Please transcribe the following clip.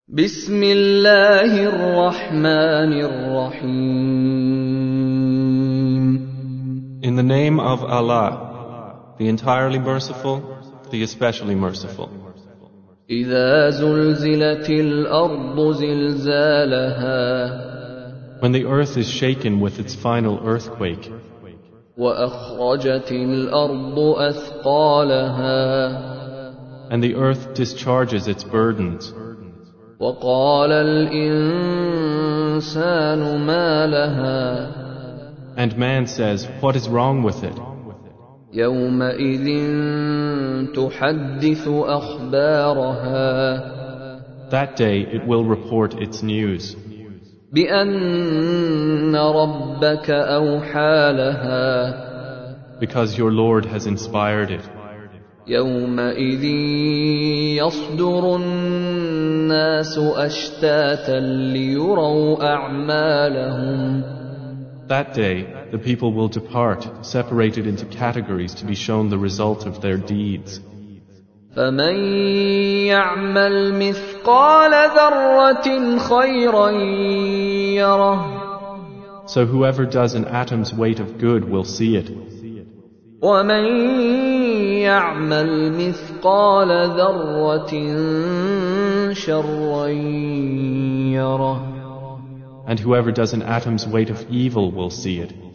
بسم الله الرحمن الرحيم. In the name of Allah, the entirely merciful, the especially merciful. إذا زلزلت الأرض زلزالها When the earth is shaken with its final earthquake, وأخرجت الأرض أثقالها and the earth discharges its burdens, وقال الإنسان ما لها and man says, what is wrong with it? يومئذ تحدث أخبارها That day it will report its news, بأن ربك أوحى لها because your Lord has inspired it. يومئذ يصدر الناس أشتاتا ليروا أعمالهم That day the people will depart, separated into categories to be shown the result of their deeds. فمن يعمل مثقال ذرة خيرا يره So whoever does an atom's weight of good will see it, ومن يعمل مثقال ذرة شرا يره and whoever does an atom's weight of evil will see it.